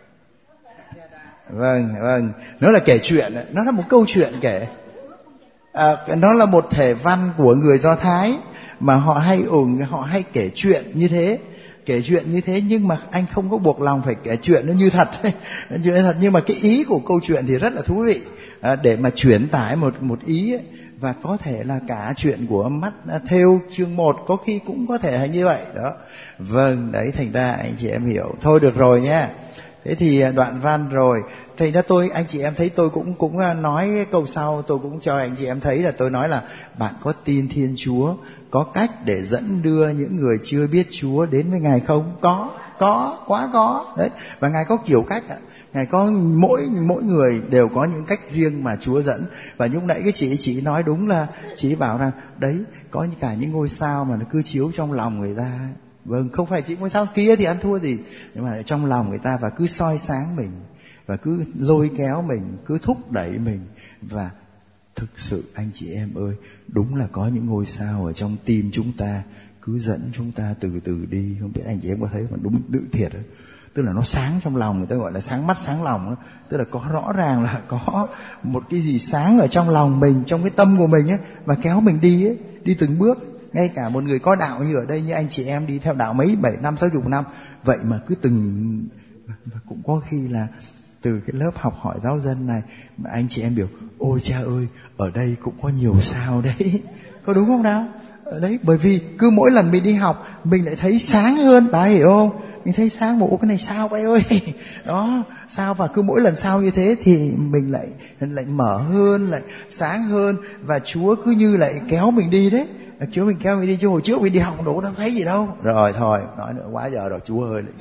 Vâng vâng, nó là kể chuyện, nó là một câu chuyện kể. À, nó là một thể văn của người Do Thái mà họ hay ủng họ hay kể chuyện như thế. Kể chuyện như thế, nhưng mà anh không có buộc lòng phải kể chuyện nó như thật, như thật. Nhưng mà cái ý của câu chuyện thì rất là thú vị, à, để mà truyền tải một một ý ấy. Và có thể là cả chuyện của mắt thêu chương một có khi cũng có thể là như vậy đó. Vâng, đấy, thành ra anh chị em hiểu. Thôi được rồi nhé. Thế thì đoạn văn rồi. Thành ra tôi, anh chị em thấy tôi cũng cũng nói câu sau, tôi cũng cho anh chị em thấy là tôi nói là bạn có tin Thiên Chúa có cách để dẫn đưa những người chưa biết Chúa đến với Ngài không? Có, có, quá có. Đấy, và Ngài có kiểu cách ạ. Ngài có mỗi mỗi người đều có những cách riêng mà Chúa dẫn. Và lúc nãy cái chị chị nói đúng là chị bảo rằng đấy, có cả những ngôi sao mà nó cứ chiếu trong lòng người ta. Vâng, không phải chỉ ngôi sao kia thì ăn thua gì, nhưng mà trong lòng người ta, và cứ soi sáng mình, và cứ lôi kéo mình, cứ thúc đẩy mình. Và thực sự anh chị em ơi, đúng là có những ngôi sao ở trong tim chúng ta cứ dẫn chúng ta từ từ đi. Không biết anh chị em có thấy mà đúng tự thiệt đó. Tức là nó sáng trong lòng, người ta gọi là sáng mắt sáng lòng đó. Tức là có rõ ràng là có một cái gì sáng ở trong lòng mình, trong cái tâm của mình ấy, và kéo mình đi ấy, đi từng bước. Ngay cả một người có đạo như ở đây, như anh chị em đi theo đạo mấy bảy năm sáu chục năm, vậy mà cứ từng, cũng có khi là từ cái lớp học hỏi giáo dân này mà anh chị em biểu ôi cha ơi, ở đây cũng có nhiều sao đấy. Có đúng không nào? Ở đấy, bởi vì cứ mỗi lần mình đi học mình lại thấy sáng hơn, bà hiểu không? mình thấy sáng một cái này sao vậy ơi đó sao, và cứ mỗi lần sao như thế thì mình lại lại mở hơn, lại sáng hơn, và Chúa cứ như lại kéo mình đi đấy. Chúa mình kéo mình đi, chứ hồi trước mình đi học đủ đâu thấy gì đâu. Rồi thôi nói nữa quá giờ rồi, Chúa ơi.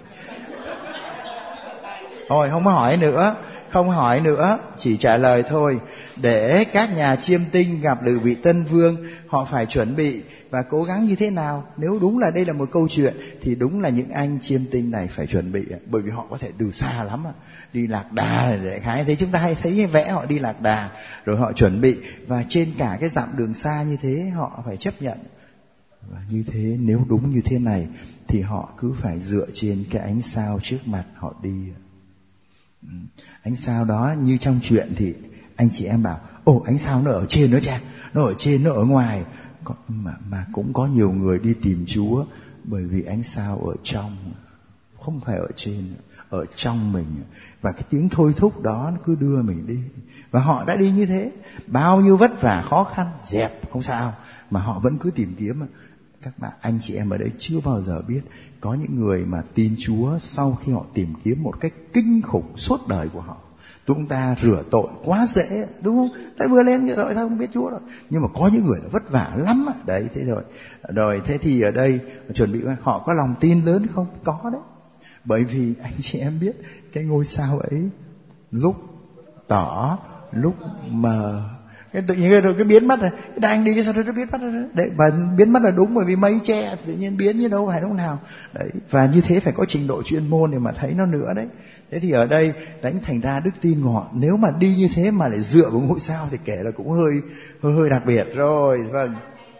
Thôi không hỏi nữa, không hỏi nữa, chỉ trả lời thôi. Để các nhà chiêm tinh gặp được vị tân vương, họ phải chuẩn bị và cố gắng như thế nào. Nếu đúng là đây là một câu chuyện thì đúng là những anh chiêm tinh này phải chuẩn bị, bởi vì họ có thể từ xa lắm à. Đi lạc đà để khái thế, chúng ta hay thấy vẽ họ đi lạc đà rồi họ chuẩn bị, và trên cả cái dặm đường xa như thế họ phải chấp nhận. Và như thế, nếu đúng như thế này thì họ cứ phải dựa trên cái ánh sao trước mặt họ đi. Ánh sao đó như trong chuyện thì anh chị em bảo ồ ánh sao nó ở trên đó cha, nó ở trên, nó ở ngoài. Mà, mà cũng có nhiều người đi tìm Chúa bởi vì ánh sao ở trong, không phải ở trên, ở trong mình. Và cái tiếng thôi thúc đó nó cứ đưa mình đi. Và họ đã đi như thế, bao nhiêu vất vả khó khăn dẹp không sao, mà họ vẫn cứ tìm kiếm. Các bạn anh chị em ở đây chưa bao giờ biết có những người mà tin Chúa sau khi họ tìm kiếm một cách kinh khủng suốt đời của họ. Chúng ta rửa tội quá dễ, đúng không? Tại vừa lên rửa tội sao không biết Chúa đâu. Nhưng mà có những người là vất vả lắm. Đấy, thế rồi. Rồi thế thì ở đây chuẩn bị họ có lòng tin lớn không? Có đấy. Bởi vì anh chị em biết cái ngôi sao ấy lúc tỏ, lúc mờ, cái tự nhiên rồi cái biến mất rồi, cái đang đi cái sao nó biến mất rồi đấy. Và biến mất là đúng, bởi vì mây che tự nhiên biến như đâu phải lúc nào đấy. Và như thế phải có trình độ chuyên môn để mà thấy nó nữa đấy. Thế thì ở đây đánh thành ra đức tin của họ nếu mà đi như thế mà lại dựa vào ngôi sao thì kể là cũng hơi hơi hơi đặc biệt rồi. Vâng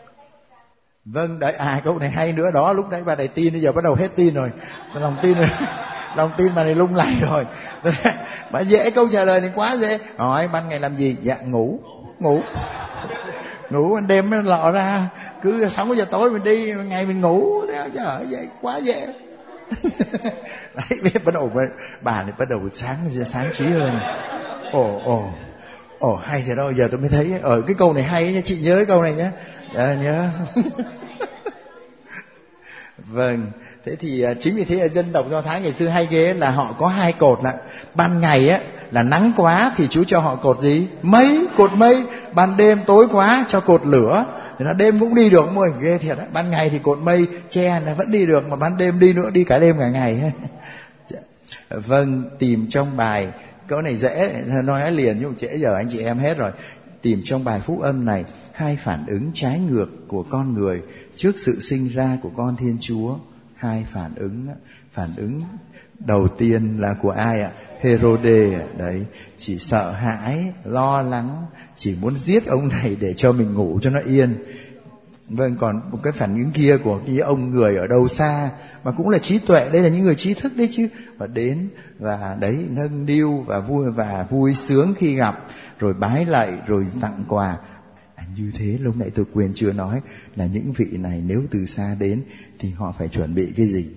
vâng đấy, à câu này hay nữa đó. Lúc nãy bà này tin, bây giờ bắt đầu hết tin rồi, lòng tin rồi lòng tin bà này lung lay rồi. Bà dễ, câu trả lời này quá dễ. Hỏi ban ngày làm gì? Dạ ngủ ngủ ngủ ban đêm nó lọ ra, cứ sáu giờ tối mình đi, ngày mình ngủ. Trời ơi vậy quá dễ. Đấy, biết bắt đầu bà này bắt đầu sáng sáng trí hơn. Ồ ồ ồ hay thế đâu, giờ tôi mới thấy ở cái câu này hay nha, chị nhớ cái câu này nhé. À, nhớ. Vâng, thế thì chính vì thế ở dân tộc Do Thái ngày xưa hay ghê là họ có hai cột là ban ngày á là nắng quá thì Chúa cho họ cột gì? Mây, cột mây. Ban đêm tối quá cho cột lửa. Thì nó đêm cũng đi được, môi ghê thiệt á. Ban ngày thì cột mây che là vẫn đi được, mà ban đêm đi nữa, đi cả đêm cả ngày. Vâng, tìm trong bài câu này dễ, nói liền nhưng trễ giờ anh chị em hết rồi. Tìm trong bài phúc âm này hai phản ứng trái ngược của con người trước sự sinh ra của con Thiên Chúa. Hai phản ứng. Phản ứng đầu tiên là của ai ạ? Herode đấy, chỉ sợ hãi, lo lắng, chỉ muốn giết ông này để cho mình ngủ cho nó yên. Vâng, còn một cái phản ứng kia của cái ông người ở đâu xa mà cũng là trí tuệ, đây là những người trí thức đấy chứ, và đến và đấy nâng niu và vui và vui sướng khi gặp, rồi bái lạy, rồi tặng quà. À, như thế lúc nãy tôi quên chưa nói là những vị này nếu từ xa đến thì họ phải chuẩn bị cái gì?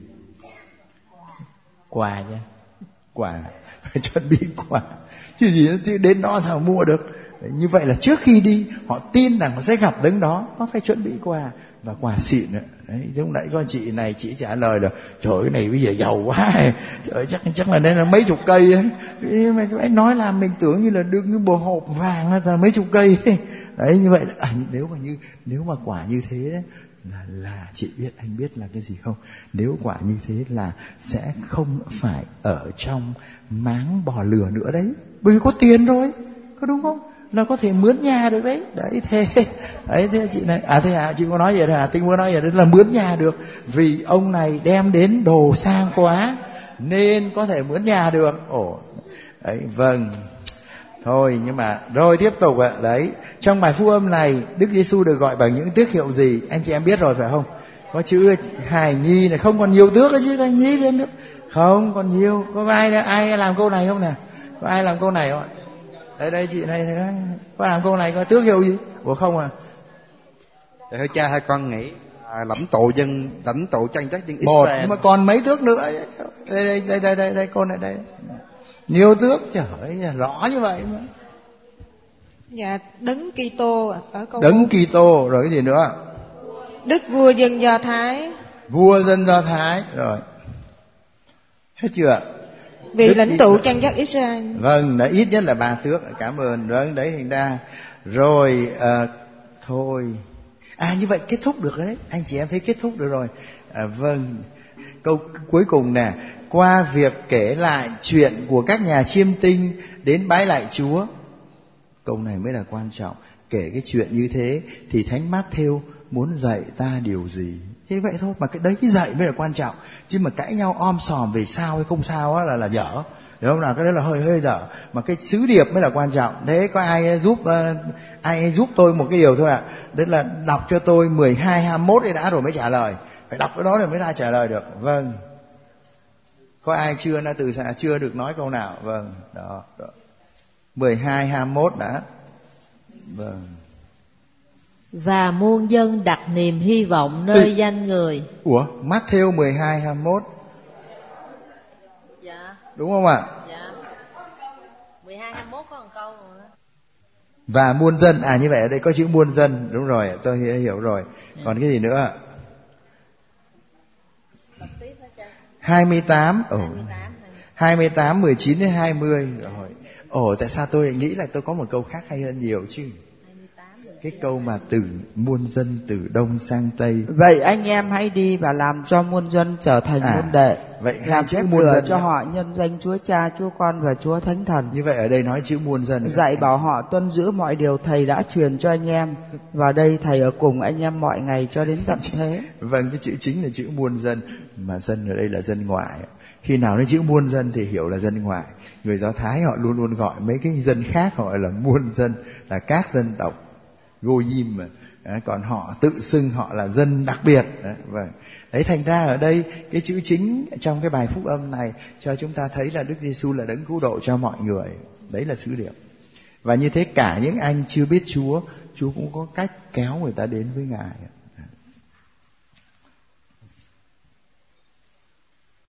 Quà nha.
Quà, phải chuẩn bị quà. Chứ gì chứ đến đó sao mua được. Đấy, như vậy là trước khi đi họ tin rằng họ sẽ gặp đấng đó, họ phải chuẩn bị quà, và quà xịn nữa. Đấy, lúc nãy con chị này chị trả lời là trời ơi này bây giờ giàu quá, trời chắc chắc là đây là mấy chục cây ấy. Nhưng mà anh nói là mình tưởng như là đưa cái bộ hộp vàng là mấy chục cây ấy. Đấy, như vậy là, à, nếu mà như nếu mà quả như thế đấy, là là chị biết, anh biết là cái gì không? Nếu quả như thế là sẽ không phải ở trong máng bò lừa nữa đấy, bởi vì có tiền rồi, có đúng không? Là có thể mướn nhà được đấy. Đấy thế đấy thế chị này à thế à chị có nói vậy thôi à? Tinh muốn nói vậy đấy là mướn nhà được, vì ông này đem đến đồ sang quá nên có thể mướn nhà được. Ồ đấy, vâng. Thôi nhưng mà rồi tiếp tục ạ. Đấy, trong bài phúc âm này Đức Giêsu được gọi bằng những tước hiệu gì? Anh chị em biết rồi phải không? Có chữ hài nhi này, không còn nhiều tước chứ hài nhi thêm nữa. Không còn nhiều. Có ai ai làm câu này không nè? Có ai làm câu này không ạ? Đây đây chị này có làm câu này có tước hiệu gì? Ủa không à?
Để thôi cha hai con nghĩ à, lãnh tụ dân lãnh tụ chân chắc dân
Một,
Israel.
mà còn mấy tước nữa. Đây đây đây đây đây, đây cô này đây. Nhiều tước, trời ơi, rõ như vậy mà.
Dạ, Đấng Kitô ở câu
Đấng Kitô, rồi cái gì nữa?
Đức vua dân Do Thái.
Vua dân Do Thái, rồi. Hết chưa?
Vị
Đức
lãnh tụ chân giác Israel.
Vâng, đã ít nhất là ba tước. Cảm ơn. Vâng, đấy thành ra rồi à, thôi. À như vậy kết thúc được rồi đấy. Anh chị em thấy kết thúc được rồi. À, vâng. Câu cuối cùng nè, qua việc kể lại chuyện của các nhà chiêm tinh đến bái lại Chúa. Câu này mới là quan trọng. Kể cái chuyện như thế thì Thánh Mát-thêu muốn dạy ta điều gì? Thế vậy thôi, mà cái đấy cái dạy mới là quan trọng. Chứ mà cãi nhau om sòm về sao hay không sao á là là dở. Hiểu không nào? Cái đấy là hơi hơi dở. Mà cái sứ điệp mới là quan trọng. Thế có ai giúp uh, ai giúp tôi một cái điều thôi ạ. À? Đấy là đọc cho tôi mười hai hai mươi mốt ấy đã rồi mới trả lời. Phải đọc cái đó rồi mới ra trả lời được. Vâng. Có ai chưa đã từ xa chưa được nói câu nào? Vâng, đó, đó. mười hai hai mươi mốt đã. Vâng.
Và muôn dân đặt niềm hy vọng nơi ừ. danh người.
Ủa, Mát-thêu mười hai hai mươi mốt.
Dạ.
Đúng không ạ?
Dạ. mười hai hai mươi mốt có một câu rồi đó.
Và muôn dân, à như vậy ở đây có chữ muôn dân, đúng rồi, tôi hiểu rồi. Còn cái gì nữa ạ? hai mươi tám, ồ. hai mươi tám, mười chín đến hai mươi rồi. Ồ, tại sao tôi lại nghĩ là tôi có một câu khác hay hơn nhiều chứ? Cái câu mà từ muôn dân từ đông sang tây.
Vậy anh em hãy đi và làm cho muôn dân trở thành à, môn đệ.
Vậy
làm phép lửa cho họ nhân danh Chúa Cha, Chúa Con và Chúa Thánh Thần.
Như vậy ở đây nói chữ muôn dân.
Dạy bảo họ tuân giữ mọi điều thầy đã truyền cho anh em. Và đây thầy ở cùng anh em mọi ngày cho đến tận thế.
Vâng, cái chữ chính là chữ muôn dân. Mà dân ở đây là dân ngoại. Khi nào nói chữ muôn dân thì hiểu là dân ngoại. Người Do Thái họ luôn luôn gọi mấy cái dân khác họ là muôn dân, là các dân tộc Goyim mà. Đấy, còn họ tự xưng họ là dân đặc biệt. Đấy, vâng. Đấy, thành ra ở đây cái chữ chính trong cái bài phúc âm này cho chúng ta thấy là Đức Giêsu là đấng cứu độ cho mọi người. Đấy là sứ điệp. Và như thế cả những anh chưa biết Chúa, Chúa cũng có cách kéo người ta đến với Ngài.